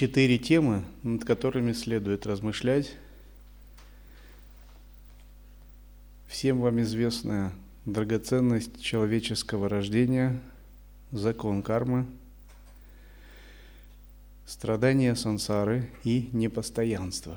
4 темы, над которыми следует размышлять. Всем вам известная драгоценность человеческого рождения, закон кармы, страдания сансары и непостоянство.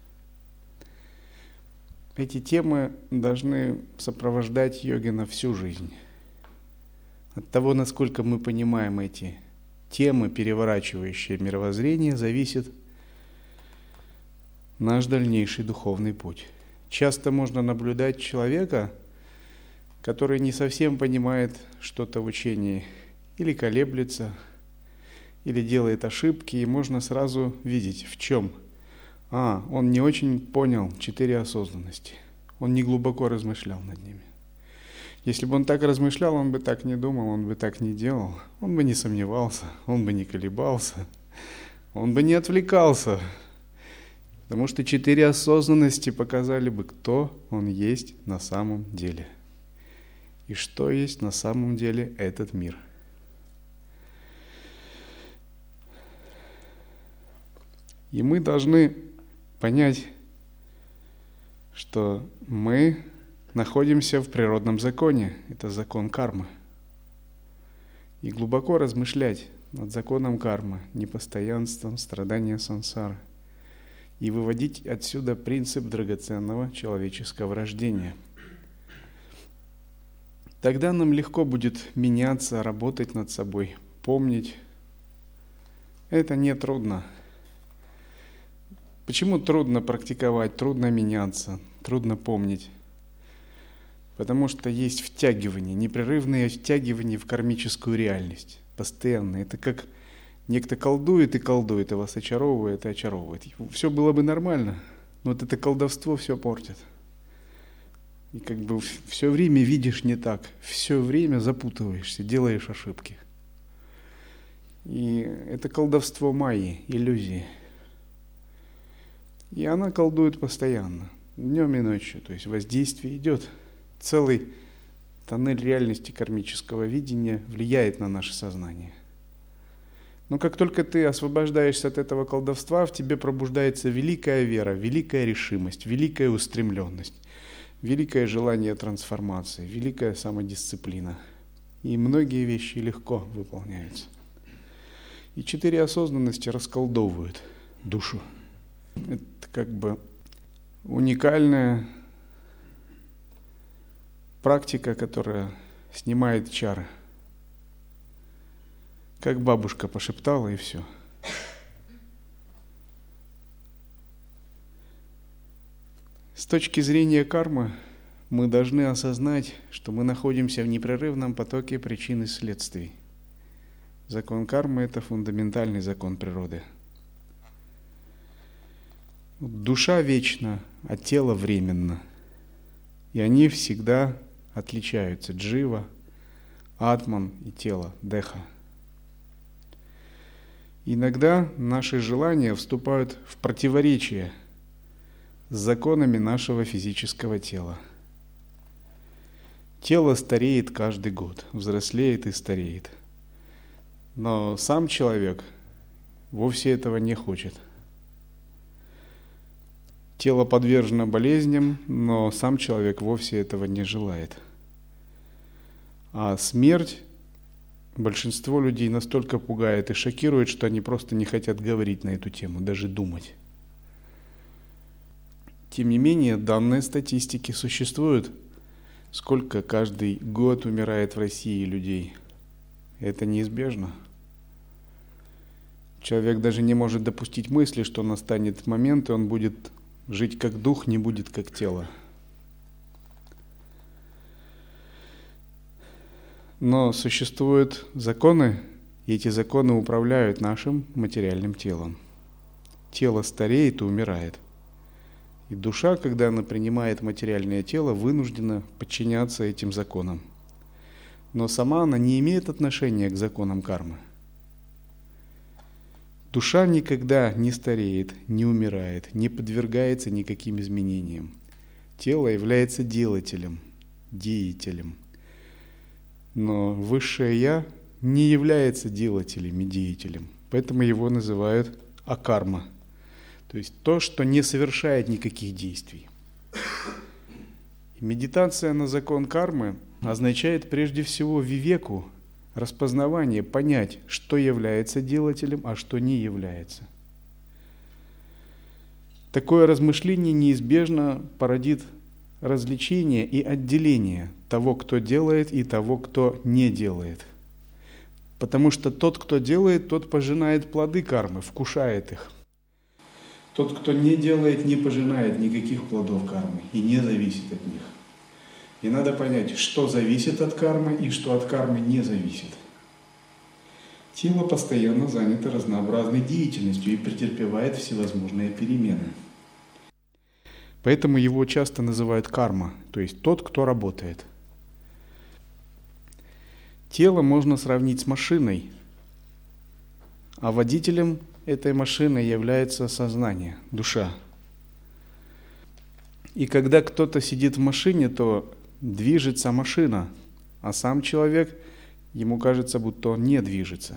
Эти темы должны сопровождать йогина всю жизнь. От того, насколько мы понимаем эти темы, переворачивающие мировоззрение, зависит наш дальнейший духовный путь. Часто можно наблюдать человека, который не совсем понимает что-то в учении, или колеблется, или делает ошибки, и можно сразу видеть, в чем. Он не очень понял 4 осознанности, он не глубоко размышлял над ними. Если бы он так размышлял, он бы так не думал, он бы так не делал, он бы не сомневался, он бы не колебался, он бы не отвлекался. Потому что 4 осознанности показали бы, кто он есть на самом деле. И что есть на самом деле этот мир. И мы должны понять, что мы находимся в природном законе. Это закон кармы. И глубоко размышлять над законом кармы, непостоянством, страданием сансары. И выводить отсюда принцип драгоценного человеческого рождения. Тогда нам легко будет меняться, работать над собой, помнить. Это не трудно. Почему трудно практиковать, трудно меняться, трудно помнить? Потому что есть втягивание, непрерывное втягивание в кармическую реальность. Постоянно. Это как некто колдует и колдует, и вас очаровывает и очаровывает. Все было бы нормально, но вот это колдовство все портит. И как бы все время видишь не так, все время запутываешься, делаешь ошибки. И это колдовство майи, иллюзии. И она колдует постоянно, днем и ночью. То есть воздействие идет. Целый тоннель реальности кармического видения влияет на наше сознание. Но как только ты освобождаешься от этого колдовства, в тебе пробуждается великая вера, великая решимость, великая устремленность, великое желание трансформации, великая самодисциплина. И многие вещи легко выполняются. И 4 осознанности расколдовывают душу. Это как бы уникальная практика, которая снимает чары. Как бабушка пошептала, и все. С точки зрения кармы мы должны осознать, что мы находимся в непрерывном потоке причин и следствий. Закон кармы – это фундаментальный закон природы. Душа вечна, а тело временно. И они всегда отличаются. Джива, атман и тело, деха. Иногда наши желания вступают в противоречие с законами нашего физического тела. Тело стареет каждый год, взрослеет и стареет. Но сам человек вовсе этого не хочет. Тело подвержено болезням, но сам человек вовсе этого не желает. А смерть большинство людей настолько пугает и шокирует, что они просто не хотят говорить на эту тему, даже думать. Тем не менее, данные статистики существуют. Сколько каждый год умирает в России людей? Это неизбежно. Человек даже не может допустить мысли, что настанет момент, и он будет жить как дух, не будет как тело. Но существуют законы, и эти законы управляют нашим материальным телом. Тело стареет и умирает. И душа, когда она принимает материальное тело, вынуждена подчиняться этим законам. Но сама она не имеет отношения к законам кармы. Душа никогда не стареет, не умирает, не подвергается никаким изменениям. Тело является делателем, деятелем. Но высшее Я не является делателем и деятелем. Поэтому его называют акарма, то есть то, что не совершает никаких действий. И медитация на закон кармы означает прежде всего вивеку, распознавание, понять, что является делателем, а что не является. Такое размышление неизбежно породит развлечение и отделение того, кто делает, и того, кто не делает. Потому что тот, кто делает, тот пожинает плоды кармы, вкушает их. Тот, кто не делает, не пожинает никаких плодов кармы и не зависит от них. И надо понять, что зависит от кармы и что от кармы не зависит. Тело постоянно занято разнообразной деятельностью и претерпевает всевозможные перемены. Поэтому его часто называют карма, то есть тот, кто работает. Тело можно сравнить с машиной, а водителем этой машины является сознание, душа. И когда кто-то сидит в машине, то движется машина, а сам человек, ему кажется, будто он не движется.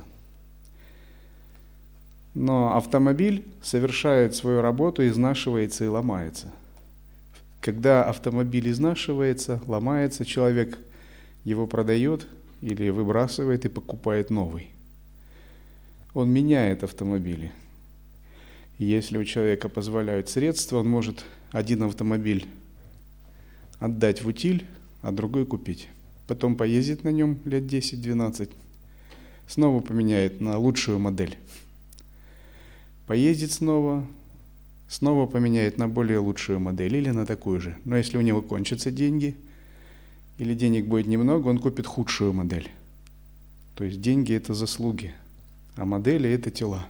Но автомобиль совершает свою работу, изнашивается и ломается. Когда автомобиль изнашивается, ломается, человек его продает или выбрасывает и покупает новый. Он меняет автомобили. И если у человека позволяют средства, он может один автомобиль отдать в утиль, а другой купить. Потом поездит на нем лет 10-12, снова поменяет на лучшую модель. Поездит снова поменяет на более лучшую модель или на такую же. Но если у него кончатся деньги, или денег будет немного, он купит худшую модель. То есть деньги – это заслуги, а модели – это тела.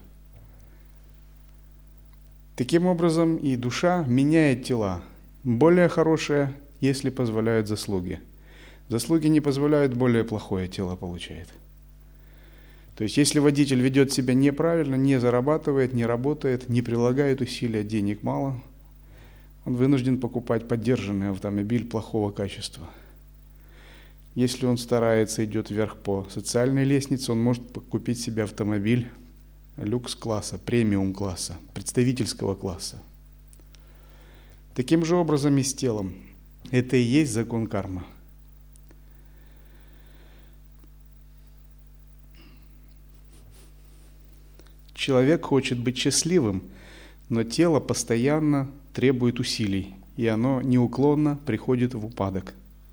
Таким образом, и душа меняет тела. Более хорошее, если позволяют заслуги. Заслуги не позволяют, более плохое тело получает. То есть, если водитель ведет себя неправильно, не зарабатывает, не работает, не прилагает усилия, денег мало, он вынужден покупать подержанный автомобиль плохого качества. Если он старается, идет вверх по социальной лестнице, он может купить себе автомобиль люкс-класса, премиум-класса, представительского класса. Таким же образом и с телом. Это и есть закон кармы. Человек хочет быть счастливым, но тело постоянно требует усилий, и оно неуклонно приходит в упадок.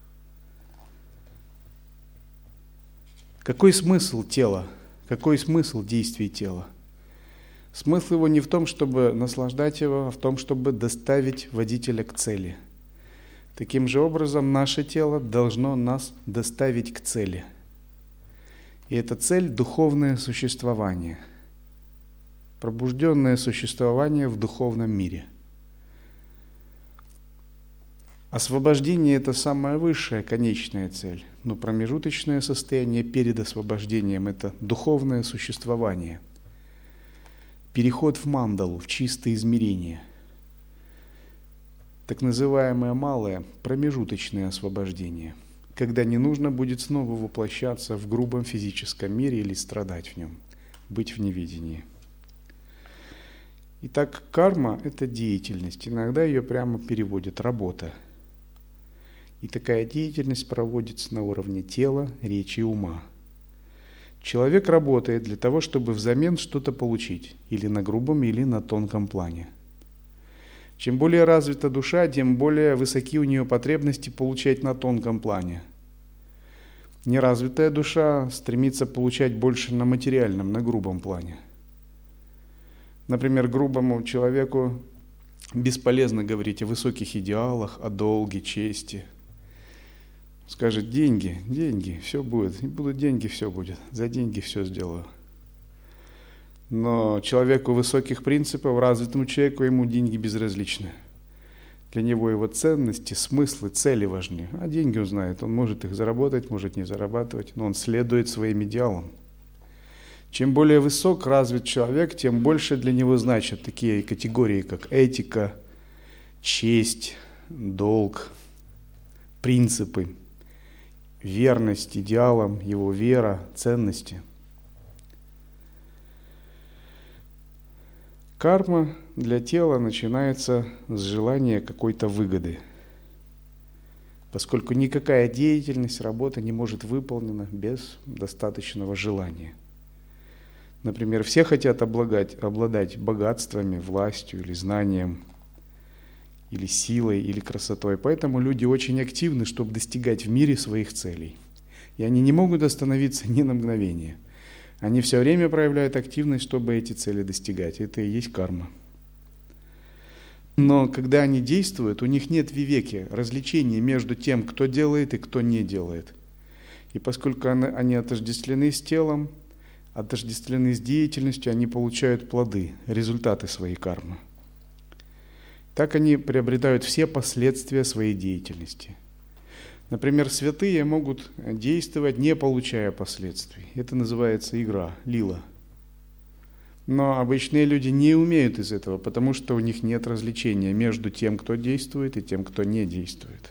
Какой смысл тела? Какой смысл действий тела? Смысл его не в том, чтобы наслаждать его, а в том, чтобы доставить водителя к цели. Таким же образом, наше тело должно нас доставить к цели. И эта цель – духовное существование. Пробужденное существование в духовном мире. Освобождение – это самая высшая, конечная цель, но промежуточное состояние перед освобождением – это духовное существование. Переход в мандалу, в чистое измерение. Так называемое малое – промежуточное освобождение, когда не нужно будет снова воплощаться в грубом физическом мире или страдать в нем, быть в неведении. Итак, карма – это деятельность. Иногда ее прямо переводят «работа». И такая деятельность проводится на уровне тела, речи и ума. Человек работает для того, чтобы взамен что-то получить, или на грубом, или на тонком плане. Чем более развита душа, тем более высоки у нее потребности получать на тонком плане. Неразвитая душа стремится получать больше на материальном, на грубом плане. Например, грубому человеку бесполезно говорить о высоких идеалах, о долге, чести. Скажет: деньги, все будет. И будут деньги, все будет. За деньги все сделаю. Но человеку высоких принципов, развитому человеку, ему деньги безразличны. Для него его ценности, смыслы, цели важны. А деньги он знает. Он может их заработать, может не зарабатывать, но он следует своим идеалам. Чем более высок, развит человек, тем больше для него значат такие категории, как этика, честь, долг, принципы, верность идеалам, его вера, ценности. Карма для тела начинается с желания какой-то выгоды, поскольку никакая деятельность, работа не может выполнена без достаточного желания. Например, все хотят обладать богатствами, властью или знанием, или силой, или красотой. Поэтому люди очень активны, чтобы достигать в мире своих целей. И они не могут остановиться ни на мгновение. Они все время проявляют активность, чтобы эти цели достигать. Это и есть карма. Но когда они действуют, у них нет вивеки, различения между тем, кто делает и кто не делает. И поскольку они отождествлены с телом, отождествлены с деятельностью, они получают плоды, результаты своей кармы. Так они приобретают все последствия своей деятельности. Например, святые могут действовать, не получая последствий. Это называется игра, лила. Но обычные люди не умеют из этого, потому что у них нет различения между тем, кто действует, и тем, кто не действует.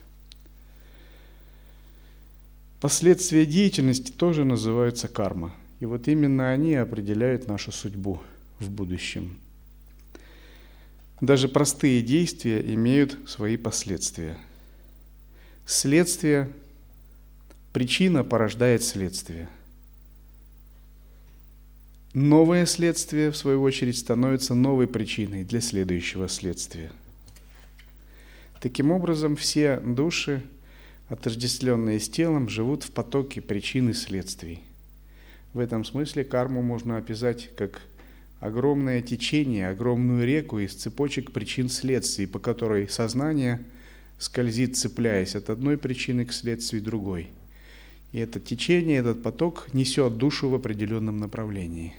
Последствия деятельности тоже называются карма. И вот именно они определяют нашу судьбу в будущем. Даже простые действия имеют свои последствия. Следствие, причина порождает следствие. Новое следствие, в свою очередь, становится новой причиной для следующего следствия. Таким образом, все души, отождествленные с телом, живут в потоке причин и следствий. В этом смысле карму можно описать как огромное течение, огромную реку из цепочек причин-следствий, по которой сознание скользит, цепляясь от одной причины к следствию другой. И это течение, этот поток несет душу в определенном направлении.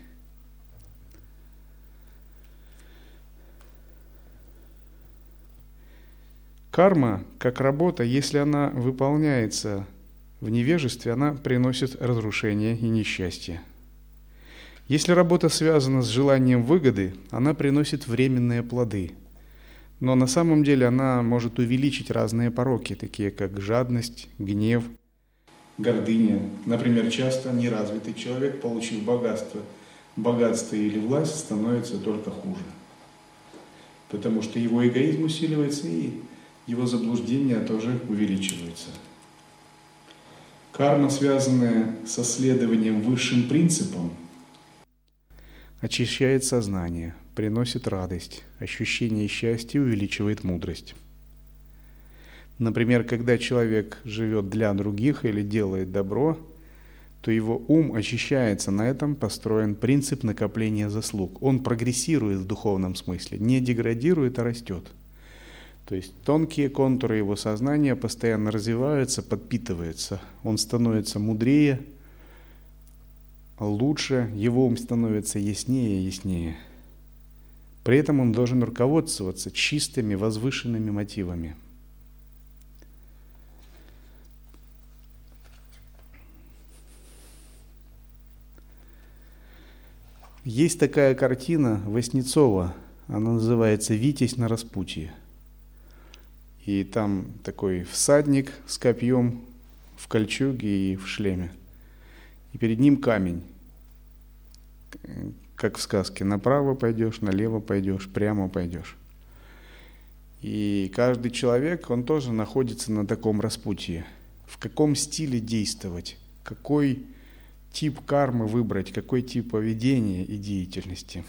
Карма, как работа, если она выполняется в невежестве, она приносит разрушение и несчастье. Если работа связана с желанием выгоды, она приносит временные плоды. Но на самом деле она может увеличить разные пороки, такие как жадность, гнев, гордыня. Например, часто неразвитый человек, получив богатство или власть, становится только хуже. Потому что его эгоизм усиливается и его заблуждения тоже увеличиваются. Карма, связанная со следованием высшим принципам, очищает сознание, приносит радость, ощущение счастья увеличивает мудрость. Например, когда человек живет для других или делает добро, то его ум очищается, на этом построен принцип накопления заслуг. Он прогрессирует в духовном смысле, не деградирует, а растет. То есть тонкие контуры его сознания постоянно развиваются, подпитываются. Он становится мудрее, лучше, его ум становится яснее и яснее. При этом он должен руководствоваться чистыми, возвышенными мотивами. Есть такая картина Васнецова, она называется «Витязь на распутье». И там такой всадник с копьем в кольчуге и в шлеме. И перед ним камень. Как в сказке, направо пойдешь, налево пойдешь, прямо пойдешь. И каждый человек, он тоже находится на таком распутье. В каком стиле действовать, какой тип кармы выбрать, какой тип поведения и деятельности.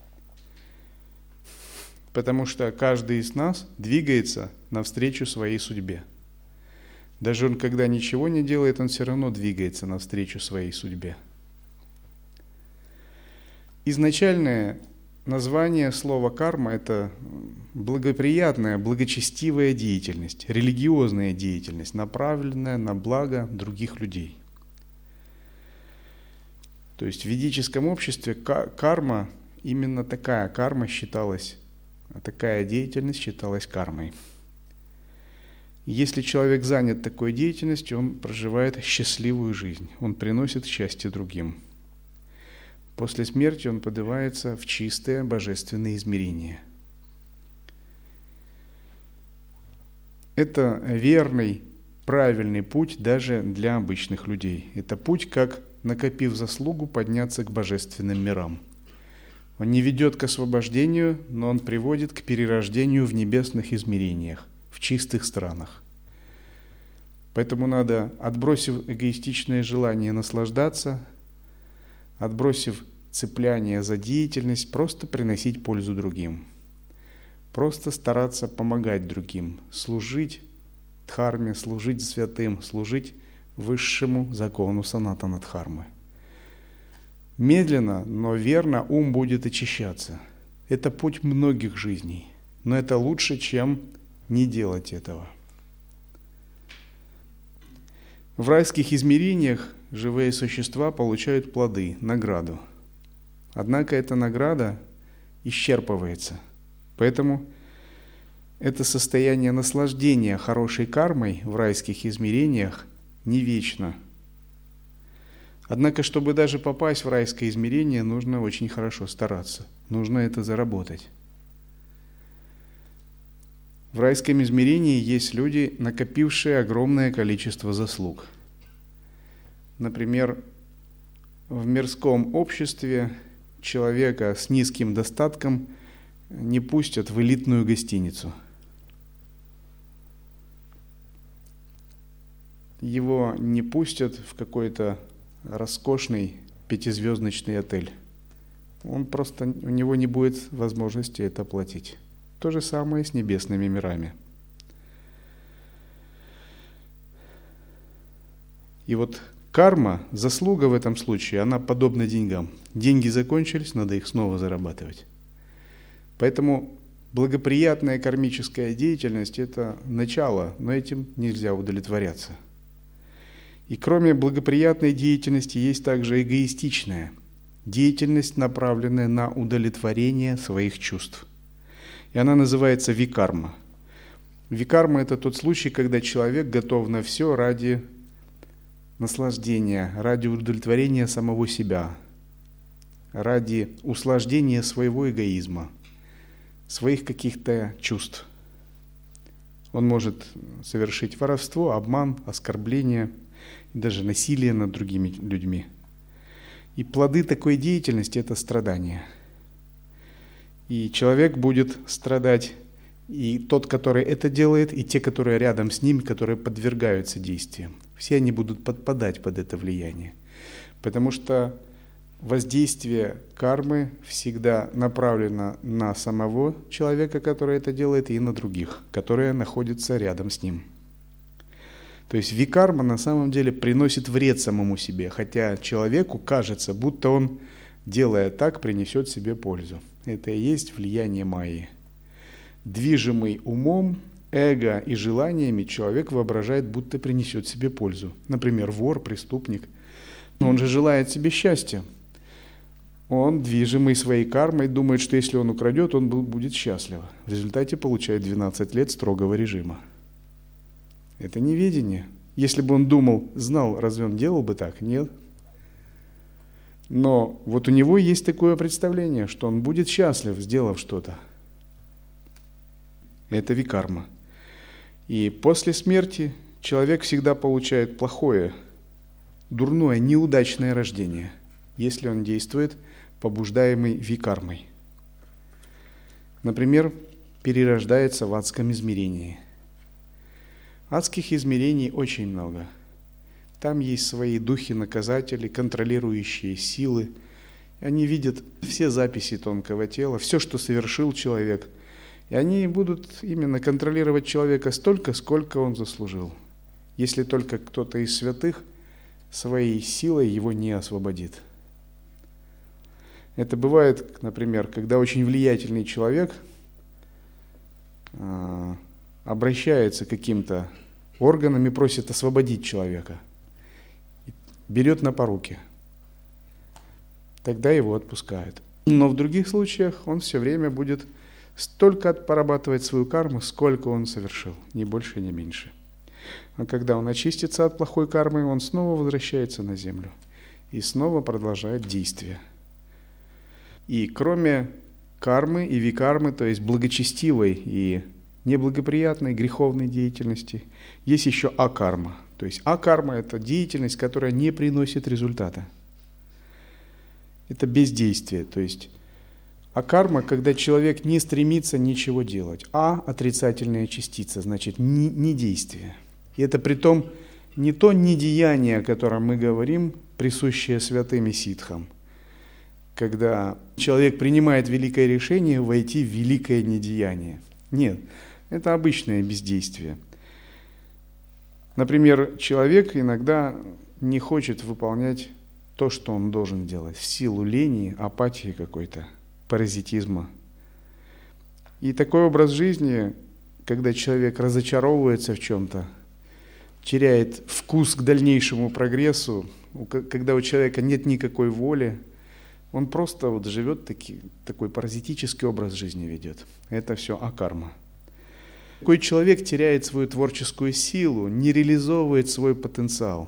Потому что каждый из нас двигается навстречу своей судьбе. Даже он, когда ничего не делает, он все равно двигается навстречу своей судьбе. Изначальное название слова карма – это благоприятная, благочестивая деятельность, религиозная деятельность, направленная на благо других людей. То есть в ведическом обществе карма, именно такая карма считалась, такая деятельность считалась кармой. Если человек занят такой деятельностью, он проживает счастливую жизнь, он приносит счастье другим. После смерти он поднимается в чистое божественное измерение. Это верный, правильный путь даже для обычных людей. Это путь, как, накопив заслугу, подняться к божественным мирам. Он не ведет к освобождению, но он приводит к перерождению в небесных измерениях, в чистых странах. Поэтому надо, отбросив эгоистичное желание наслаждаться, отбросив цепляние за деятельность, просто приносить пользу другим. Просто стараться помогать другим, служить дхарме, служить святым, служить высшему закону санатана дхармы. Медленно, но верно ум будет очищаться. Это путь многих жизней, но это лучше, чем не делать этого. В райских измерениях живые существа получают плоды, награду. Однако эта награда исчерпывается. Поэтому это состояние наслаждения хорошей кармой в райских измерениях не вечно. Однако, чтобы даже попасть в райское измерение, нужно очень хорошо стараться. Нужно это заработать. В райском измерении есть люди, накопившие огромное количество заслуг. Например, в мирском обществе человека с низким достатком не пустят в элитную гостиницу. Его не пустят в какой-то роскошный пятизвездочный отель. У него не будет возможности это оплатить. То же самое с небесными мирами. И вот карма, заслуга в этом случае, она подобна деньгам. Деньги закончились, надо их снова зарабатывать. Поэтому благоприятная кармическая деятельность – это начало, но этим нельзя удовлетворяться. И кроме благоприятной деятельности есть также эгоистичная деятельность, направленная на удовлетворение своих чувств. И она называется викарма. Викарма – это тот случай, когда человек готов на все ради наслаждения, ради удовлетворения самого себя, ради услаждения своего эгоизма, своих каких-то чувств. Он может совершить воровство, обман, оскорбление, даже насилие над другими людьми. И плоды такой деятельности – это страдания. И человек будет страдать, и тот, который это делает, и те, которые рядом с ним, которые подвергаются действиям. Все они будут подпадать под это влияние. Потому что воздействие кармы всегда направлено на самого человека, который это делает, и на других, которые находятся рядом с ним. То есть викарма на самом деле приносит вред самому себе, хотя человеку кажется, будто он, делая так, принесет себе пользу. Это и есть влияние майи. Движимый умом, эго и желаниями человек воображает, будто принесет себе пользу. Например, вор, преступник. Но он же желает себе счастья. Он, движимый своей кармой, думает, что если он украдет, он будет счастлив. В результате получает 12 лет строгого режима. Это неведение. Если бы он думал, знал, разве он делал бы так? Нет. Но вот у него есть такое представление, что он будет счастлив, сделав что-то. Это викарма. И после смерти человек всегда получает плохое, дурное, неудачное рождение, если он действует побуждаемый викармой. Например, перерождается в адском измерении. Адских измерений очень много. Там есть свои духи-наказатели, контролирующие силы. Они видят все записи тонкого тела, все, что совершил человек. И они будут именно контролировать человека столько, сколько он заслужил. Если только кто-то из святых своей силой его не освободит. Это бывает, например, когда очень влиятельный человек обращается к каким-то органам и просит освободить человека. Берет на поруки. Тогда его отпускают. Но в других случаях он все время будет столько порабатывать свою карму, сколько он совершил, ни больше, ни меньше. А когда он очистится от плохой кармы, он снова возвращается на землю и снова продолжает действие. И кроме кармы и викармы, то есть благочестивой и неблагоприятной греховной деятельности, есть еще акарма. То есть акарма – это деятельность, которая не приносит результата. Это бездействие, то есть А карма, когда человек не стремится ничего делать. А – отрицательная частица, значит, не действие. И это притом не то недеяние, о котором мы говорим, присущее святым и ситхам, когда человек принимает великое решение войти в великое недеяние. Нет, это обычное бездействие. Например, человек иногда не хочет выполнять то, что он должен делать, в силу лени, апатии какой-то, паразитизма. И такой образ жизни, когда человек разочаровывается в чем-то, теряет вкус к дальнейшему прогрессу, когда у человека нет никакой воли, он просто вот живет такой паразитический образ жизни ведет. Это все акарма. Такой человек теряет свою творческую силу, не реализовывает свой потенциал.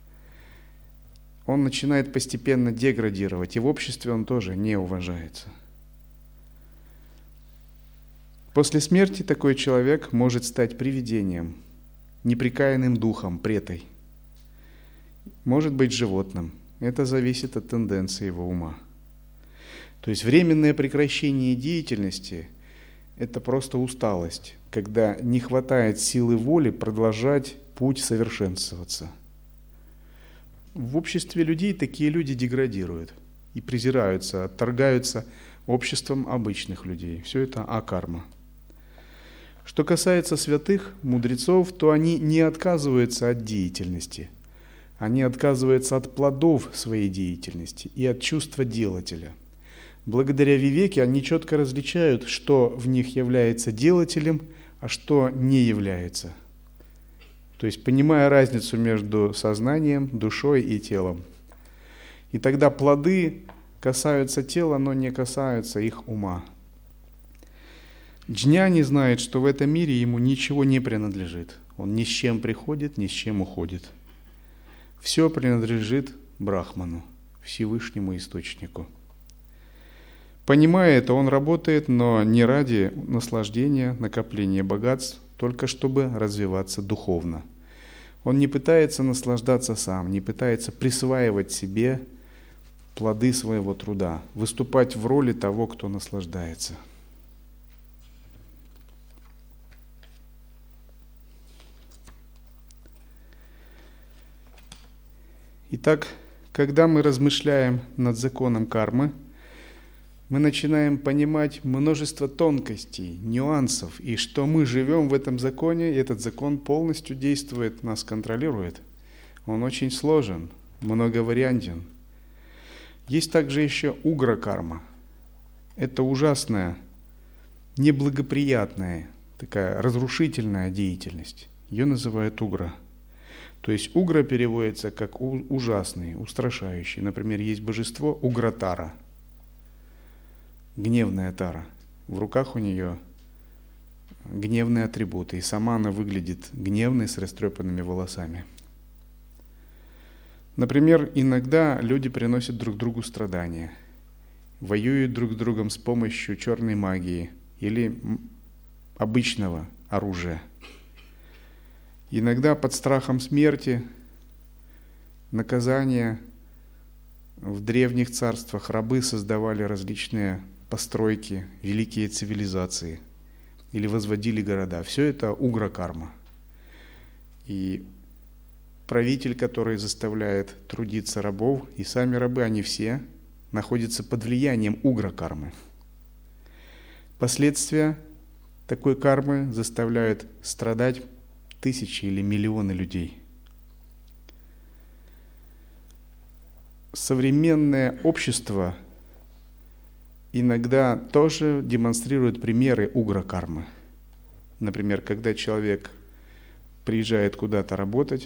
Он начинает постепенно деградировать, и в обществе он тоже не уважается. После смерти такой человек может стать привидением, непрекаянным духом, претой. Может быть животным. Это зависит от тенденции его ума. То есть временное прекращение деятельности – это просто усталость, когда не хватает силы воли продолжать путь совершенствоваться. В обществе людей такие люди деградируют и презираются, отторгаются обществом обычных людей. Все это акарма. Что касается святых, мудрецов, то они не отказываются от деятельности. Они отказываются от плодов своей деятельности и от чувства делателя. Благодаря вивеке они четко различают, что в них является делателем, а что не является. То есть понимая разницу между сознанием, душой и телом. И тогда плоды касаются тела, но не касаются их ума. Джняни знает, что в этом мире ему ничего не принадлежит. Он ни с чем приходит, ни с чем уходит. Все принадлежит Брахману, Всевышнему Источнику. Понимая это, он работает, но не ради наслаждения, накопления богатств, только чтобы развиваться духовно. Он не пытается наслаждаться сам, не пытается присваивать себе плоды своего труда, выступать в роли того, кто наслаждается. Итак, когда мы размышляем над законом кармы, мы начинаем понимать множество тонкостей, нюансов, и что мы живем в этом законе, и этот закон полностью действует, нас контролирует. Он очень сложен, многовариантен. Есть также еще угра-карма. Это ужасная, неблагоприятная, такая разрушительная деятельность. Ее называют угра. То есть угра переводится как ужасный, устрашающий. Например, есть божество Угратара. Гневная Тара. В руках у нее гневные атрибуты, и сама она выглядит гневной, с растрепанными волосами. Например, иногда люди приносят друг другу страдания, воюют друг с другом с помощью черной магии или обычного оружия. Иногда под страхом смерти, наказания. В древних царствах рабы создавали различные постройки, великие цивилизации или возводили города. Все это угра-карма. И правитель, который заставляет трудиться рабов, и сами рабы, они все находятся под влиянием угра-кармы. Последствия такой кармы заставляют страдать тысячи или миллионы людей. Современное общество иногда тоже демонстрирует примеры угра-кармы. Например, когда человек приезжает куда-то работать,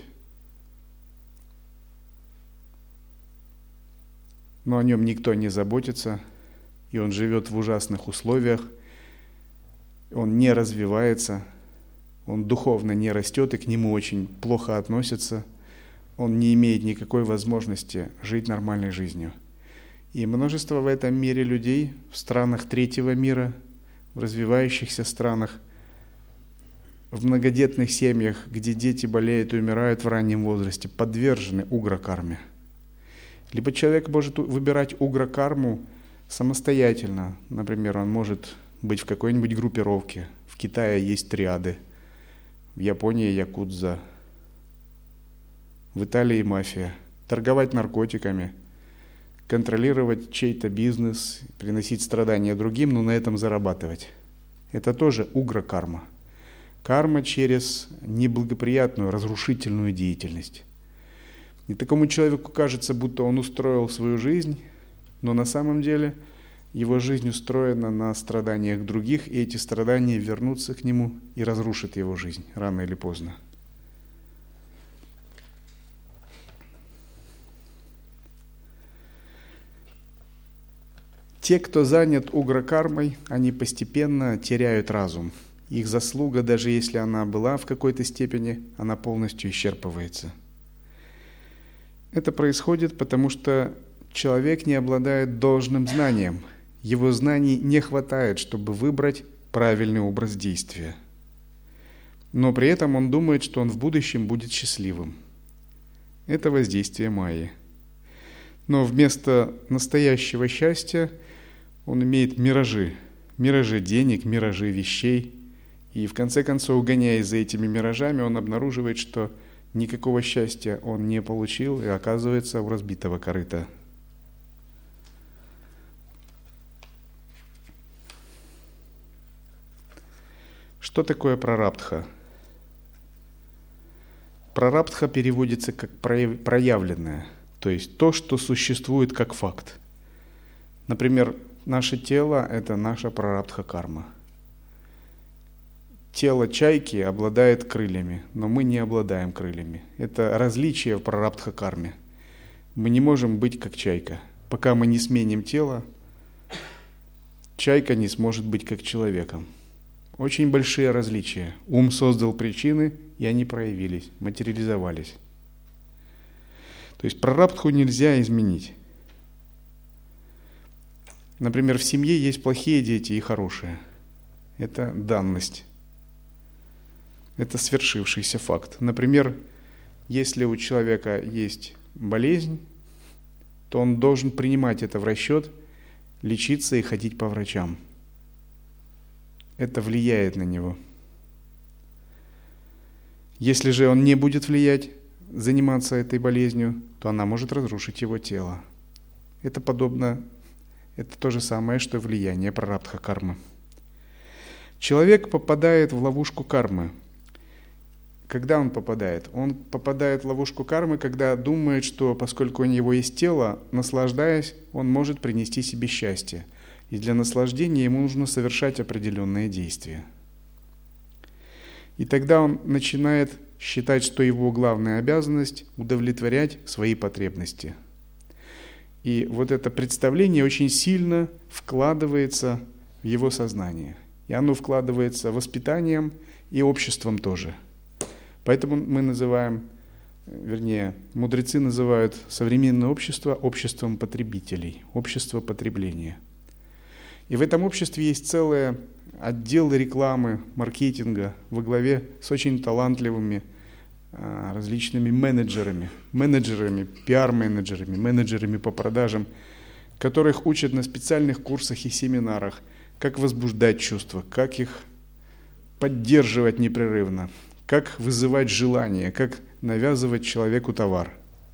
но о нем никто не заботится, и он живет в ужасных условиях, он не развивается, он духовно не растет, и к нему очень плохо относятся, он не имеет никакой возможности жить нормальной жизнью. И множество в этом мире людей, в странах третьего мира, в развивающихся странах, в многодетных семьях, где дети болеют и умирают в раннем возрасте, подвержены угра-карме. Либо человек может выбирать угра-карму самостоятельно. Например, он может быть в какой-нибудь группировке. В Китае есть триады, в Японии якудза, в Италии мафия. Торговать наркотиками, контролировать чей-то бизнес, приносить страдания другим, но на этом зарабатывать. Это тоже угра-карма. Карма через неблагоприятную, разрушительную деятельность. И такому человеку кажется, будто он устроил свою жизнь, но на самом деле его жизнь устроена на страданиях других, и эти страдания вернутся к нему и разрушат его жизнь рано или поздно. Те, кто занят угра-кармой, они постепенно теряют разум. Их заслуга, даже если она была в какой-то степени, она полностью исчерпывается. Это происходит, потому что человек не обладает должным знанием. Его знаний не хватает, чтобы выбрать правильный образ действия. Но при этом он думает, что он в будущем будет счастливым. Это воздействие майи. Но вместо настоящего счастья он имеет миражи. Миражи денег, миражи вещей. И в конце концов, гоняясь за этими миражами, он обнаруживает, что никакого счастья он не получил и оказывается у разбитого корыта. Что такое прарабдха? Прарабдха переводится как проявленное, то есть то, что существует как факт. Например, наше тело – это наша прарабдха-карма. Тело чайки обладает крыльями, но мы не обладаем крыльями. Это различие в прарабдха-карме. Мы не можем быть как чайка. Пока мы не сменим тело, чайка не сможет быть как человеком. Очень большие различия. Ум создал причины, и они проявились, материализовались. То есть прарабдху нельзя изменить. Например, в семье есть плохие дети и хорошие. Это данность. Это свершившийся факт. Например, если у человека есть болезнь, то он должен принимать это в расчет, лечиться и ходить по врачам. Это влияет на него. Если же он не будет влиять, заниматься этой болезнью, то она может разрушить его тело. Это то же самое, что влияние прарабдха-кармы. Человек попадает в ловушку кармы. Когда он попадает? Он попадает в ловушку кармы, когда думает, что поскольку у него есть тело, наслаждаясь, он может принести себе счастье. И для наслаждения ему нужно совершать определенные действия. И тогда он начинает считать, что его главная обязанность – удовлетворять свои потребности. И вот это представление очень сильно вкладывается в его сознание. И оно вкладывается воспитанием и обществом тоже. Поэтому мы мудрецы называют современное общество обществом потребителей, общество потребления. И в этом обществе есть целый отдел рекламы, маркетинга во главе с очень талантливыми различными менеджерами, пиар-менеджерами, менеджерами по продажам, которых учат на специальных курсах и семинарах, как возбуждать чувства, как их поддерживать непрерывно, как вызывать желание, как навязывать человеку товар,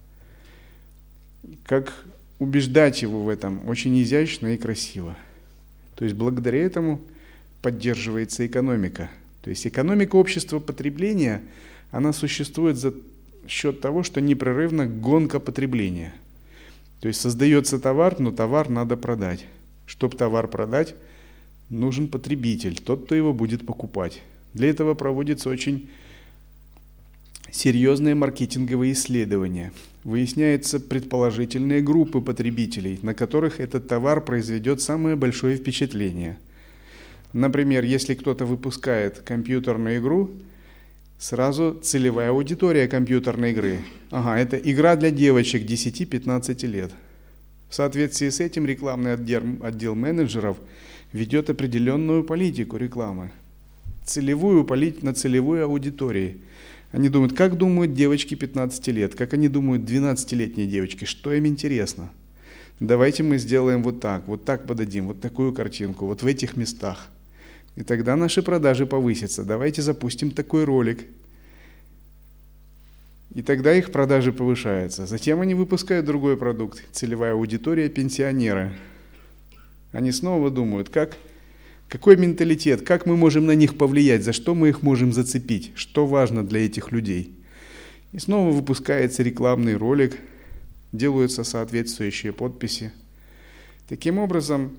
как убеждать его в этом очень изящно и красиво. То есть благодаря этому поддерживается экономика. То есть экономика общества потребления, она существует за счет того, что непрерывно гонка потребления. То есть создается товар, но товар надо продать. Чтобы товар продать, нужен потребитель, тот, кто его будет покупать. Для этого проводятся очень серьезные маркетинговые исследования. Выясняются предположительные группы потребителей, на которых этот товар произведет самое большое впечатление. Например, если кто-то выпускает компьютерную игру, сразу целевая аудитория компьютерной игры. Это игра для девочек 10-15 лет. В соответствии с этим рекламный отдел менеджеров ведет определенную политику рекламы, на целевую аудиторию. Они думают, как думают девочки 15 лет, как они думают 12-летние девочки, что им интересно. давайте мы сделаем вот так подадим, вот такую картинку, вот в этих местах. И тогда наши продажи повысятся. Давайте запустим такой ролик. И тогда их продажи повышаются. Затем они выпускают другой продукт. Целевая аудитория – пенсионеры. Они снова думают, какой менталитет, как мы можем на них повлиять, за что мы их можем зацепить, что важно для этих людей. И снова выпускается рекламный ролик, делаются соответствующие подписи. Таким образом,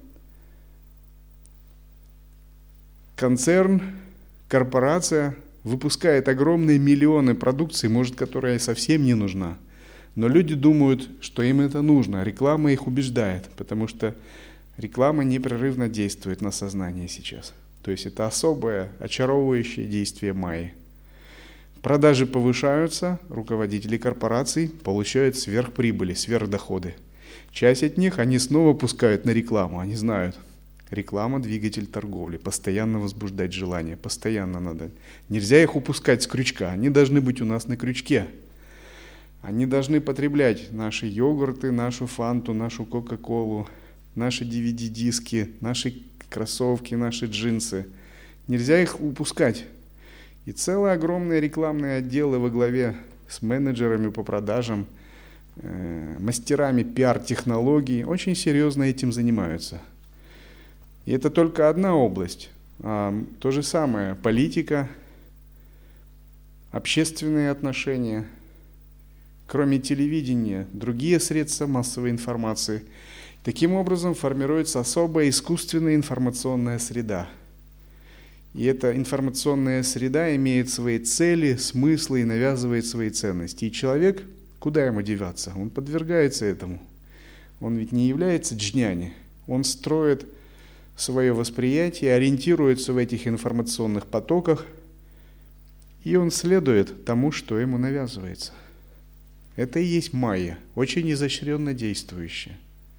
концерн, корпорация выпускает огромные миллионы продукции, может, которая совсем не нужна. Но люди думают, что им это нужно. Реклама их убеждает, потому что реклама непрерывно действует на сознание сейчас. То есть это особое, очаровывающее действие майи. Продажи повышаются, руководители корпораций получают сверхприбыли, сверхдоходы. Часть от них они снова пускают на рекламу, они знают. Реклама – двигатель торговли, постоянно возбуждать желание, постоянно надо. Нельзя их упускать с крючка, они должны быть у нас на крючке. Они должны потреблять наши йогурты, нашу фанту, нашу кока-колу, наши DVD-диски, наши кроссовки, наши джинсы. Нельзя их упускать. И целые огромные рекламные отделы во главе с менеджерами по продажам, мастерами пиар-технологий очень серьезно этим занимаются. И это только одна область. То же самое политика, общественные отношения, кроме телевидения, другие средства массовой информации. Таким образом формируется особая искусственная информационная среда. И эта информационная среда имеет свои цели, смыслы и навязывает свои ценности. И человек, куда ему деваться? Он подвергается этому. Он ведь не является джняни. Он строит свое восприятие, ориентируется в этих информационных потоках, и он следует тому, что ему навязывается. Это и есть майя, очень изощренно действующая.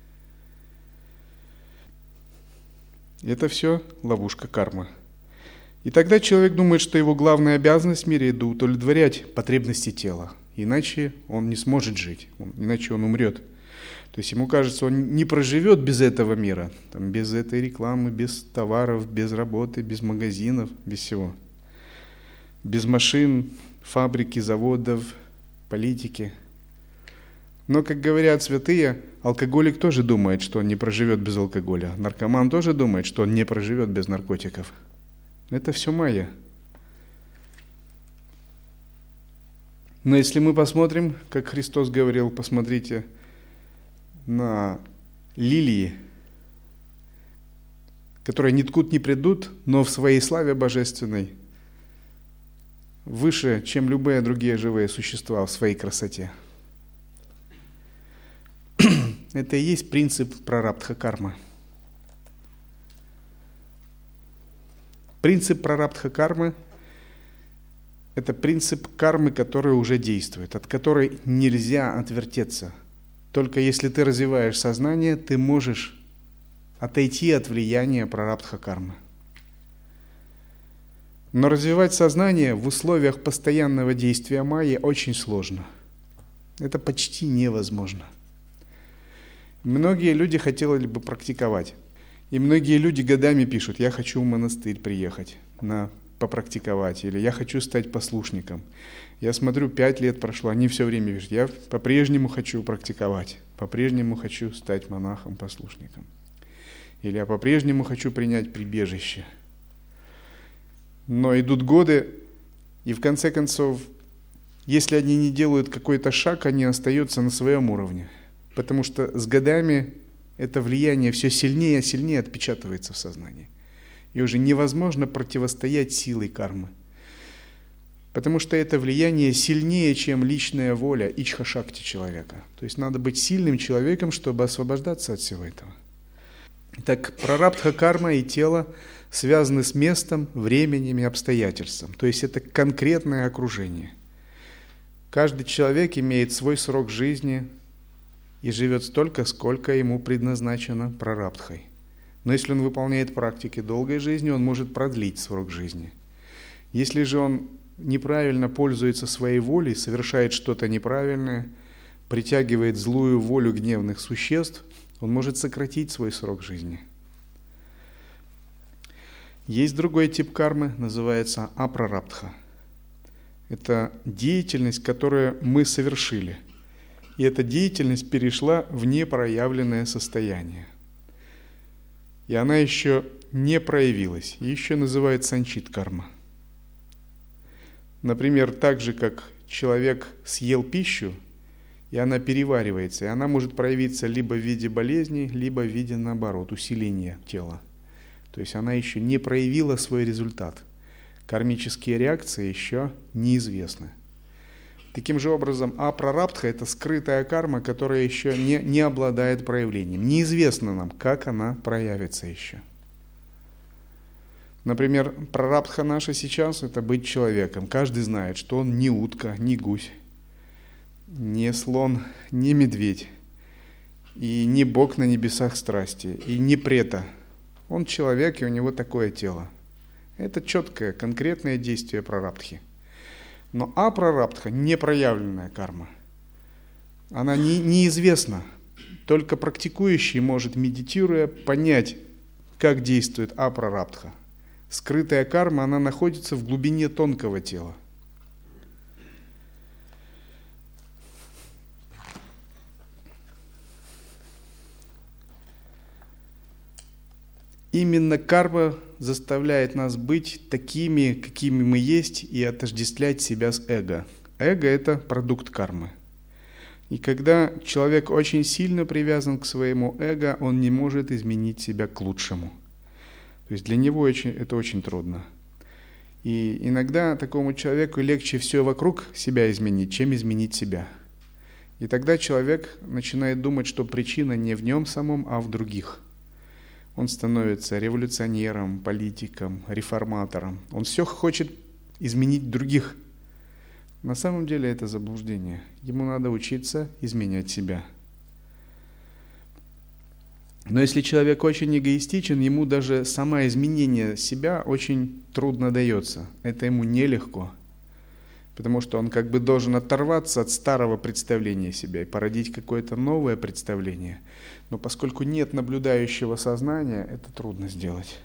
Это все ловушка кармы. И тогда человек думает, что его главная обязанность в мире – это удовлетворять потребности тела. Иначе он не сможет жить, иначе он умрет. То есть ему кажется, он не проживет без этого мира, без этой рекламы, без товаров, без работы, без магазинов, без всего. Без машин, фабрики, заводов, политики. Но, как говорят святые, алкоголик тоже думает, что он не проживет без алкоголя. Наркоман тоже думает, что он не проживет без наркотиков. Это все майя. Но если мы посмотрим, как Христос говорил, посмотрите на лилии, которые ни ткут, ни придут, но в своей славе божественной выше, чем любые другие живые существа в своей красоте. Это и есть принцип прарабдха кармы. Принцип прарабдха кармы – это принцип кармы, который уже действует, от которой нельзя отвертеться. Только если ты развиваешь сознание, ты можешь отойти от влияния прарабдха кармы. Но развивать сознание в условиях постоянного действия майи очень сложно. Это почти невозможно. Многие люди хотели бы практиковать. И многие люди годами пишут: я хочу в монастырь приехать, попрактиковать, или я хочу стать послушником. Я смотрю, 5 лет прошло, они все время пишут: я по-прежнему хочу практиковать, по-прежнему хочу стать монахом, послушником. Или я по-прежнему хочу принять прибежище. Но идут годы, и в конце концов, если они не делают какой-то шаг, они остаются на своем уровне. Потому что с годами это влияние все сильнее и сильнее отпечатывается в сознании. И уже невозможно противостоять силой кармы. Потому что это влияние сильнее, чем личная воля ичха-шакти человека. То есть надо быть сильным человеком, чтобы освобождаться от всего этого. Так прарабдха карма и тело связаны с местом, временем и обстоятельством. То есть это конкретное окружение. Каждый человек имеет свой срок жизни и живет столько, сколько ему предназначено прарабдхой. Но если он выполняет практики долгой жизни, он может продлить срок жизни. Если же он неправильно пользуется своей волей, совершает что-то неправильное, притягивает злую волю гневных существ, он может сократить свой срок жизни. Есть другой тип кармы, называется апрарабдха. Это деятельность, которую мы совершили. И эта деятельность перешла в непроявленное состояние. И она еще не проявилась. Еще называют санчит карма. Например, так же, как человек съел пищу, и она переваривается, и она может проявиться либо в виде болезни, либо в виде, наоборот, усиления тела. То есть она еще не проявила свой результат. Кармические реакции еще неизвестны. Таким же образом, апрарабдха – это скрытая карма, которая еще не обладает проявлением. Неизвестно нам, как она проявится еще. Например, прарабдха наша сейчас – это быть человеком. Каждый знает, что он не утка, не гусь, не слон, не медведь, и не бог на небесах страсти, и не прета. Он человек, и у него такое тело. Это четкое, конкретное действие прарабдхи. Но апрарабдха – непроявленная карма. Она неизвестна. Только практикующий может, медитируя, понять, как действует апрарабдха. Скрытая карма, она находится в глубине тонкого тела. Именно карма заставляет нас быть такими, какими мы есть, и отождествлять себя с эго. Эго – это продукт кармы. И когда человек очень сильно привязан к своему эго, он не может изменить себя к лучшему. То есть для него это очень трудно. И иногда такому человеку легче все вокруг себя изменить, чем изменить себя. И тогда человек начинает думать, что причина не в нем самом, а в других. Он становится революционером, политиком, реформатором. Он все хочет изменить других. На самом деле это заблуждение. Ему надо учиться изменять себя. Но если человек очень эгоистичен, ему даже само изменение себя очень трудно дается. Это ему нелегко. Потому что он как бы должен оторваться от старого представления себя и породить какое-то новое представление. Но поскольку нет наблюдающего сознания, это трудно сделать.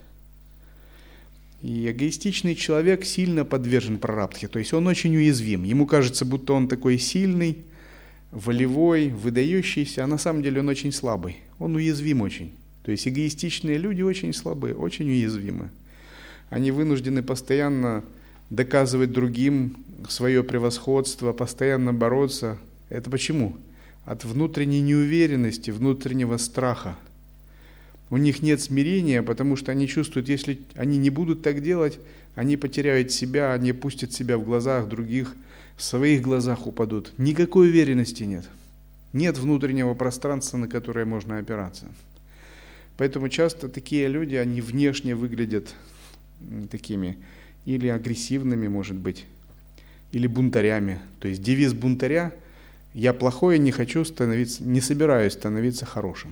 И эгоистичный человек сильно подвержен прарабдхе, то есть он очень уязвим. Ему кажется, будто он такой сильный, волевой, выдающийся, а на самом деле он очень слабый. Он уязвим очень. То есть эгоистичные люди очень слабые, очень уязвимы. Они вынуждены постоянно доказывать другим свое превосходство, постоянно бороться. Это почему? От внутренней неуверенности, внутреннего страха. У них нет смирения, потому что они чувствуют, если они не будут так делать, они потеряют себя, они опустят себя в глазах других, в своих глазах упадут. Никакой уверенности нет. Нет внутреннего пространства, на которое можно опираться. Поэтому часто такие люди, они внешне выглядят такими или агрессивными, может быть, или бунтарями. То есть девиз бунтаря – «Я плохой и не хочу становиться, не собираюсь становиться хорошим».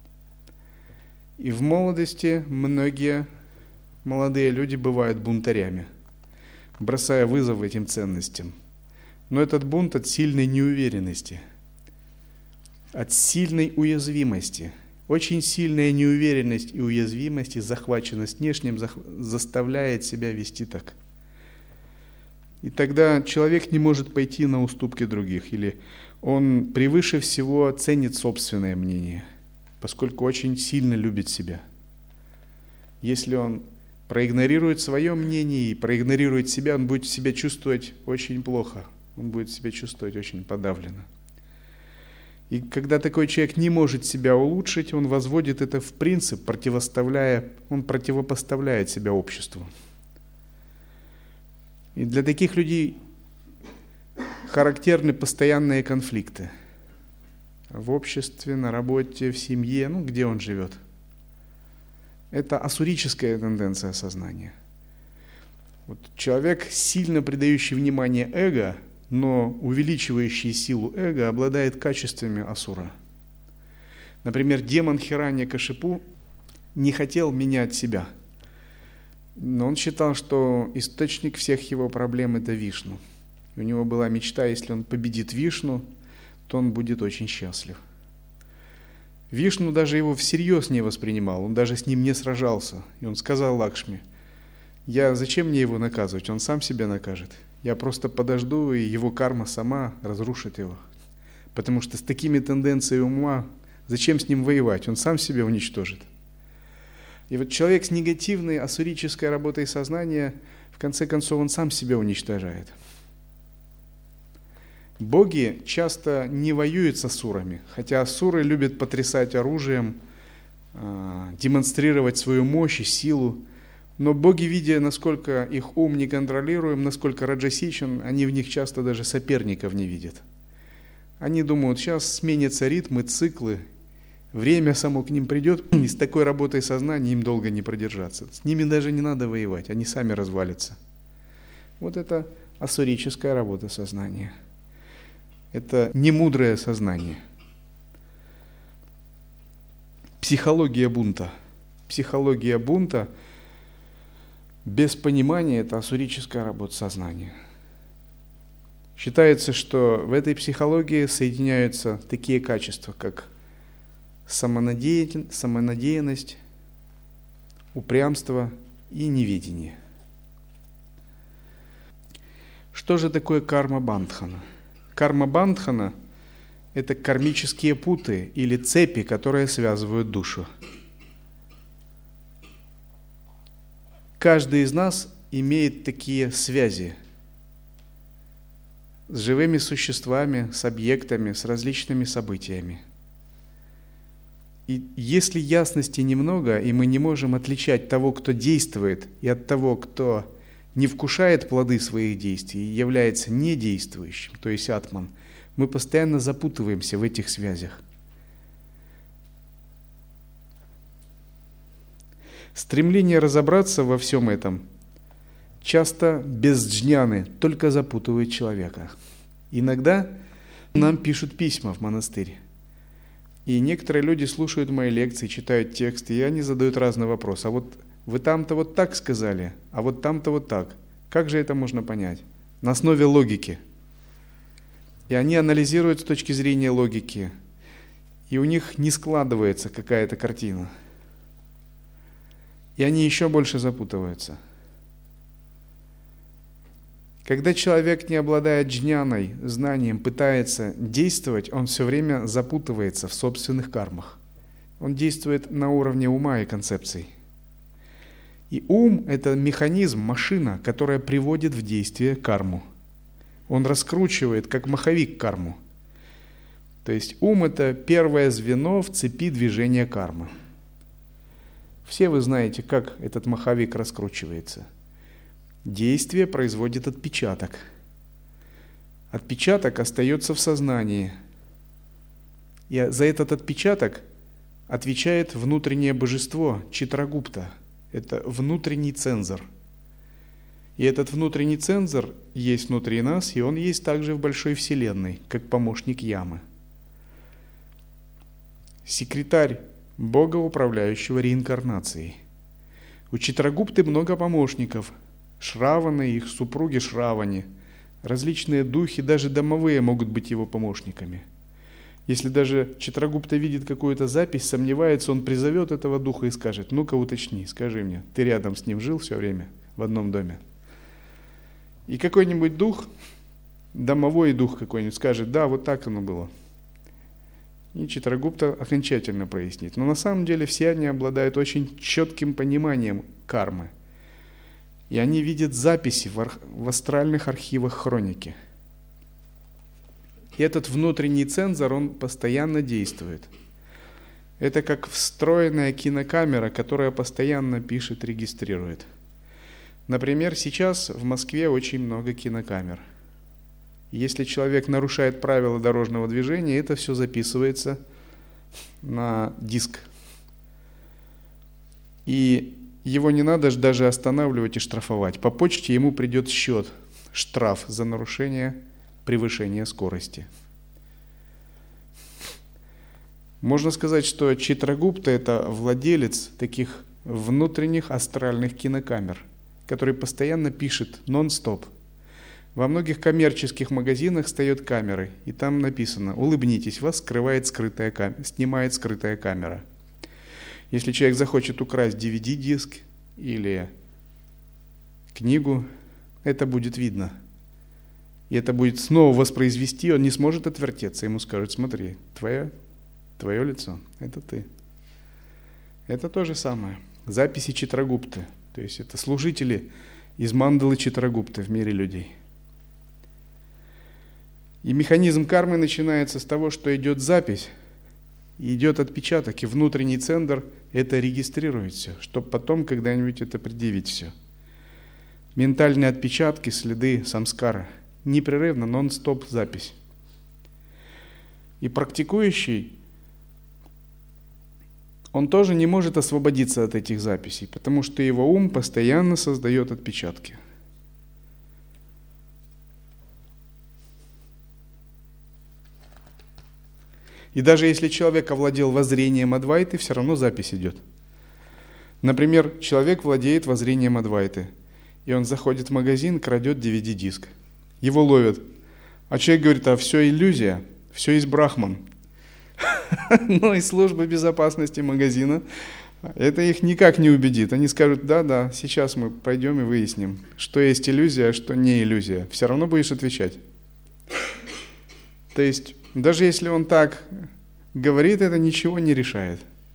И в молодости многие молодые люди бывают бунтарями, бросая вызов этим ценностям. Но этот бунт от сильной неуверенности, от сильной уязвимости. Очень сильная неуверенность и уязвимость, и захваченность внешним заставляет себя вести так. И тогда человек не может пойти на уступки других, или он превыше всего ценит собственное мнение, поскольку очень сильно любит себя. Если он проигнорирует свое мнение и проигнорирует себя, он будет себя чувствовать очень плохо, он будет себя чувствовать очень подавленно. И когда такой человек не может себя улучшить, он возводит это в принцип, он противопоставляет себя обществу. И для таких людей характерны постоянные конфликты. В обществе, на работе, в семье, где он живет. Это ассурическая тенденция сознания. Вот человек, сильно придающий внимание эго, но увеличивающий силу эго, обладает качествами асура. Например, демон Хираньякашипу не хотел менять себя. Но он считал, что источник всех его проблем – это Вишну. И у него была мечта, если он победит Вишну, то он будет очень счастлив. Вишну даже его всерьез не воспринимал, он даже с ним не сражался. И он сказал Лакшми: зачем мне его наказывать, он сам себя накажет. Я просто подожду, и его карма сама разрушит его. Потому что с такими тенденциями ума, зачем с ним воевать, он сам себя уничтожит. И вот человек с негативной ассурической работой сознания, в конце концов, он сам себя уничтожает. Боги часто не воюют с асурами, хотя асуры любят потрясать оружием, демонстрировать свою мощь и силу. Но боги, видя, насколько их ум неконтролируем, насколько раджасичен, они в них часто даже соперников не видят. Они думают, сейчас сменятся ритмы, циклы, время само к ним придет, и с такой работой сознания им долго не продержаться. С ними даже не надо воевать, они сами развалятся. Вот это ассурическая работа сознания. Это немудрое сознание. Психология бунта. Психология бунта без понимания – это ассурическая работа сознания. Считается, что в этой психологии соединяются такие качества, как самонадеянность, упрямство и неведение. Что же такое карма-бандхана? Карма-бандхана – это кармические путы или цепи, которые связывают душу. Каждый из нас имеет такие связи с живыми существами, с объектами, с различными событиями. И если ясности немного, и мы не можем отличать того, кто действует, и от того, кто не вкушает плоды своих действий и является недействующим, то есть атман, мы постоянно запутываемся в этих связях. Стремление разобраться во всем этом часто без джняны только запутывает человека. Иногда нам пишут письма в монастырь. И некоторые люди слушают мои лекции, читают тексты, и они задают разные вопросы. А вот вы там-то вот так сказали, а вот там-то вот так. Как же это можно понять? На основе логики. И они анализируют с точки зрения логики. И у них не складывается какая-то картина. И они еще больше запутываются. Когда человек, не обладая джняной, знанием, пытается действовать, он все время запутывается в собственных кармах. Он действует на уровне ума и концепций. И ум – это механизм, машина, которая приводит в действие карму. Он раскручивает, как маховик, карму. То есть ум – это первое звено в цепи движения кармы. Все вы знаете, как этот маховик раскручивается. Действие производит отпечаток. Отпечаток остается в сознании. И за этот отпечаток отвечает внутреннее божество Читрагупта. Это внутренний цензор. И этот внутренний цензор есть внутри нас, и он есть также в большой вселенной, как помощник Ямы. Секретарь Бога, управляющего реинкарнацией. У Читрагупты много помощников. Шраваны, их супруги Шравани, различные духи, даже домовые могут быть его помощниками. Если даже Читрагупта видит какую-то запись, сомневается, он призовет этого духа и скажет: ну-ка уточни, скажи мне, ты рядом с ним жил все время в одном доме? И какой-нибудь дух, домовой дух какой-нибудь скажет: да, вот так оно было. И Читрагупта окончательно прояснит. Но на самом деле все они обладают очень четким пониманием кармы. И они видят записи в астральных архивах хроники. И этот внутренний цензор, он постоянно действует. Это как встроенная кинокамера, которая постоянно пишет, регистрирует. Например, сейчас в Москве очень много кинокамер. Если человек нарушает правила дорожного движения, это все записывается на диск. И его не надо даже останавливать и штрафовать. По почте ему придет счет, штраф за нарушение превышения скорости. Можно сказать, что Читрагупта – это владелец таких внутренних астральных кинокамер, который постоянно пишет нон-стоп. Во многих коммерческих магазинах стоят камеры, и там написано: улыбнитесь, вас снимает скрытая камера. Если человек захочет украсть DVD-диск или книгу, это будет видно. И это будет снова воспроизвести, он не сможет отвертеться. Ему скажут: смотри, твое лицо, это ты. Это то же самое. Записи Читрагупты. То есть это служители из мандалы Читрагупты в мире людей. И механизм кармы начинается с того, что идет запись, идет отпечаток, и внутренний центр это регистрирует все, чтобы потом когда-нибудь это предъявить все. Ментальные отпечатки, следы самскара. Непрерывно, нон-стоп запись. И практикующий, он тоже не может освободиться от этих записей, потому что его ум постоянно создает отпечатки. И даже если человек овладел воззрением Адвайты, все равно запись идет. Например, человек владеет воззрением Адвайты, и он заходит в магазин, крадет DVD-диск. Его ловят. А человек говорит: а все иллюзия, все из Брахман. Но из службы безопасности магазина это их никак не убедит. Они скажут: да, сейчас мы пойдем и выясним, что есть иллюзия, а что не иллюзия. Все равно будешь отвечать. То есть, даже если он так говорит, это ничего не решает.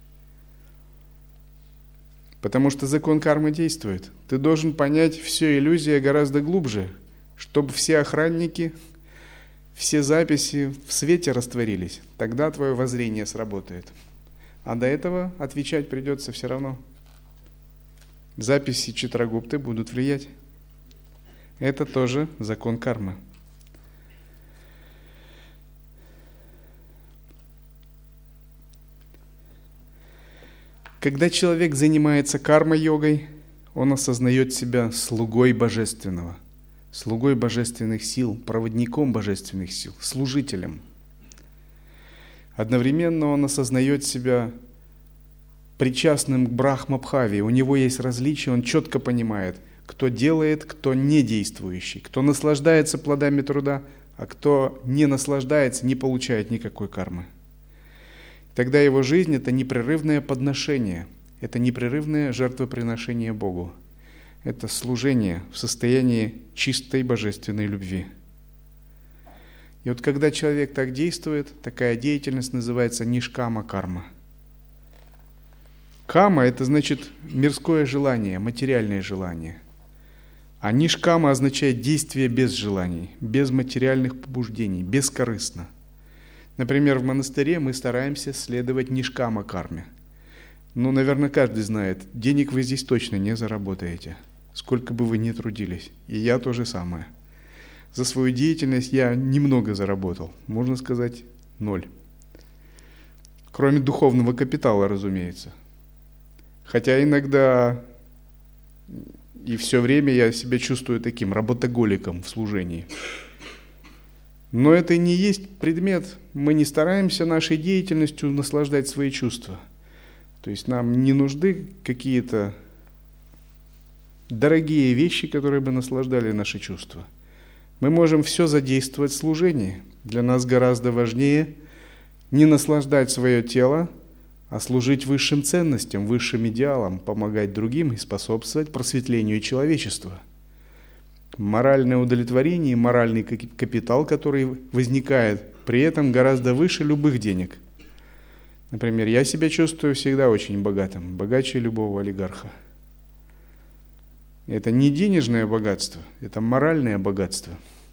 Потому что закон кармы действует. Ты должен понять, все иллюзия гораздо глубже, чтобы все охранники, все записи в свете растворились. Тогда твое воззрение сработает. А до этого отвечать придется все равно. Записи Читрагупты будут влиять. Это тоже закон кармы. Когда человек занимается карма-йогой, он осознает себя слугой Божественного, слугой божественных сил, проводником божественных сил, служителем. Одновременно он осознает себя причастным к Брахма-бхаве. У него есть различия, он четко понимает, кто делает, кто не действующий, кто наслаждается плодами труда, а кто не наслаждается, не получает никакой кармы. Тогда его жизнь – это непрерывное подношение, это непрерывное жертвоприношение Богу. Это служение в состоянии чистой божественной любви. И вот когда человек так действует, такая деятельность называется нишкама карма. Кама – это значит мирское желание, материальное желание. А нишкама означает действие без желаний, без материальных побуждений, бескорыстно. Например, в монастыре мы стараемся следовать нишкама карме. Ну, наверное, каждый знает, денег вы здесь точно не заработаете, сколько бы вы ни трудились. И я то же самое. За свою деятельность я немного заработал, можно сказать, 0. Кроме духовного капитала, разумеется. Хотя иногда и все время я себя чувствую таким работоголиком в служении. Но это и не есть предмет. Мы не стараемся нашей деятельностью наслаждать свои чувства. То есть нам не нужны какие-то дорогие вещи, которые бы наслаждали наши чувства. Мы можем все задействовать в служении. Для нас гораздо важнее не наслаждать свое тело, а служить высшим ценностям, высшим идеалам, помогать другим и способствовать просветлению человечества. Моральное удовлетворение, моральный капитал, который возникает, при этом гораздо выше любых денег. Например, я себя чувствую всегда очень богатым, богаче любого олигарха. Это не денежное богатство, это моральное богатство.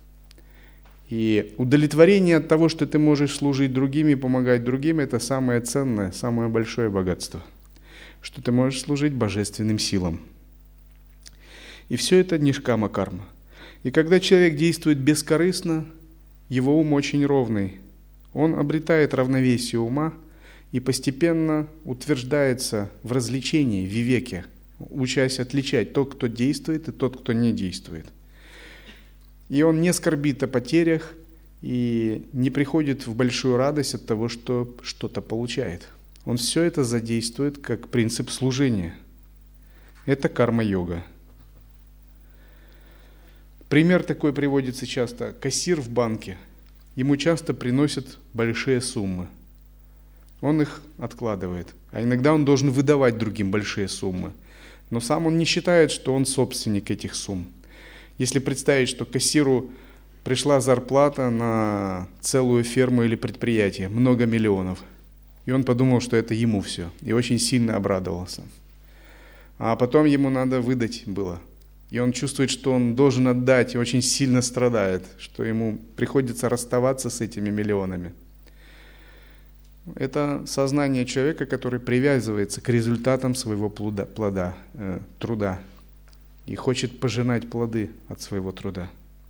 И удовлетворение от того, что ты можешь служить другим и помогать другим, это самое ценное, самое большое богатство. Что ты можешь служить божественным силам. И все это нишкама карма. И когда человек действует бескорыстно, его ум очень ровный. Он обретает равновесие ума и постепенно утверждается в развлечении, в вивеке, учась отличать тот, кто действует, и тот, кто не действует. И он не скорбит о потерях и не приходит в большую радость от того, что что-то получает. Он все это задействует как принцип служения. Это карма-йога. Пример такой приводится часто. Кассир в банке. Ему часто приносят большие суммы. Он их откладывает. А иногда он должен выдавать другим большие суммы. Но сам он не считает, что он собственник этих сумм. Если представить, что кассиру пришла зарплата на целую ферму или предприятие, много миллионов, и он подумал, что это ему все, и очень сильно обрадовался. А потом ему надо выдать было. И он чувствует, что он должен отдать, и очень сильно страдает, что ему приходится расставаться с этими миллионами. Это сознание человека, который привязывается к результатам своего труда и хочет пожинать плоды от своего труда.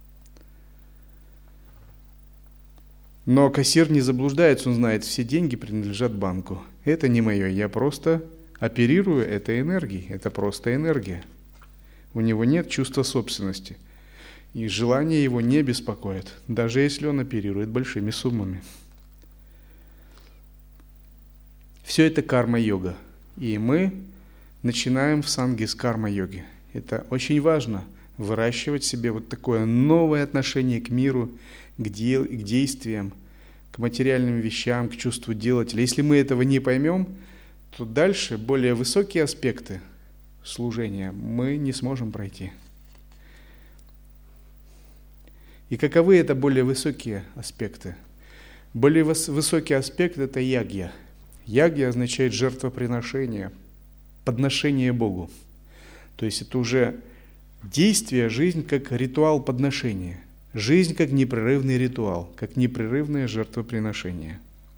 Но кассир не заблуждается, он знает, все деньги принадлежат банку. Это не мое, я просто оперирую этой энергией, это просто энергия. У него нет чувства собственности, и желание его не беспокоит, даже если он оперирует большими суммами. Все это карма-йога, и мы начинаем в санге с карма-йоги. Это очень важно, выращивать в себе вот такое новое отношение к миру, к действиям, к материальным вещам, к чувству делателя. Если мы этого не поймем, то дальше более высокие аспекты служения мы не сможем пройти. И каковы это более высокие аспекты? Более высокий аспект – это ягья. Ягья означает жертвоприношение, подношение Богу. То есть это уже действие, жизнь как ритуал подношения. Жизнь как непрерывный ритуал, как непрерывное жертвоприношение.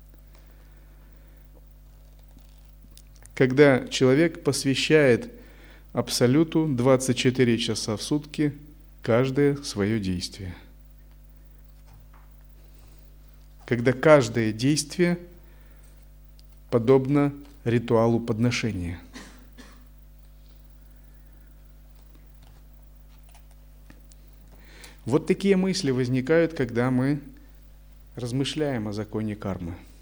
Когда человек посвящает Абсолюту 24 часа в сутки каждое свое действие. Когда каждое действие подобно ритуалу подношения. Вот такие мысли возникают, когда мы размышляем о законе кармы.